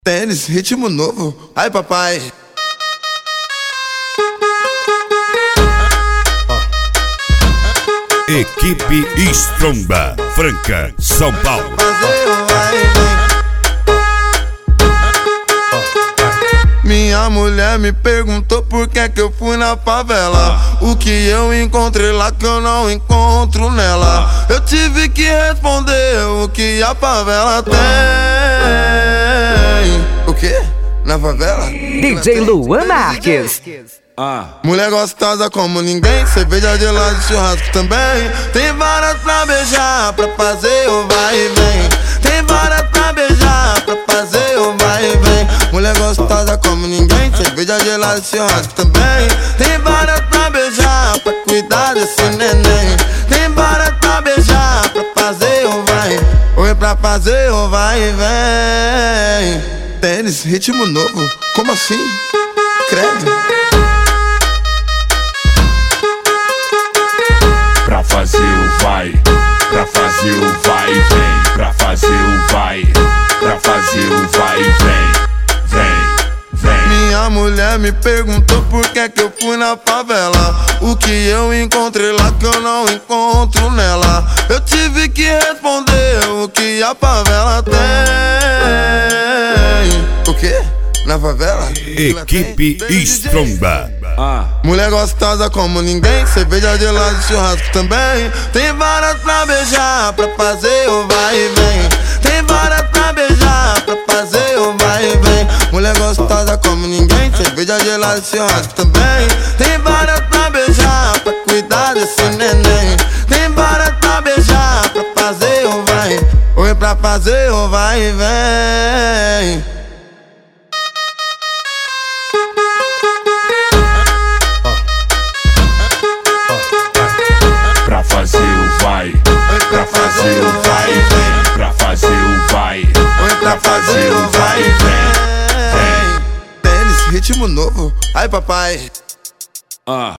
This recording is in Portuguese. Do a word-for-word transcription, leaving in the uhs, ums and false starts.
Tênis, ritmo novo, ai papai. Equipe Stromba, Franca, São Paulo. Minha mulher me perguntou por que que eu fui na favela. O que eu encontrei lá que eu não encontro nela. Eu tive que responder o que a favela tem. O quê? Na favela? D J Luan Marques. Ah. Mulher gostosa como ninguém, cerveja de lado e churrasco também. Tem varas pra beijar, pra fazer o vai e vem. Tem varas pra beijar, pra fazer o vai e vem. Mulher gostosa como ninguém, cerveja de lado e churrasco também. Tem varas pra beijar, pra cuidar desse neném. Tem varas pra beijar, pra fazer o vai. Oi, pra fazer o vai e vem. Tênis, ritmo novo, como assim? Credo. Pra fazer o vai, pra fazer o vai e vem. Pra fazer o vai, pra fazer o vai e vem. Vem, vem. Minha mulher me perguntou por que que eu fui na favela. O que eu encontrei lá que eu não encontro nela. Eu tive que responder o que a favela tem. O quê? Na favela? Equipe Stromba. Ah. Mulher gostosa como ninguém, cerveja de lado e churrasco também. Tem varas pra beijar, pra fazer o vai e vem. Tem varas pra beijar, pra fazer o vai e vem. Mulher gostosa como ninguém, cerveja de lado e churrasco também. Tem varas pra beijar, pra cuidar desse neném. Tem varas pra beijar, pra fazer o vai. Oi, pra fazer o vai e vem. Pra fazer o vai, pra fazer o vai e vem. Pra fazer o vai, pra fazer o vai e vem. Tênis, ritmo novo, ai papai. Ah.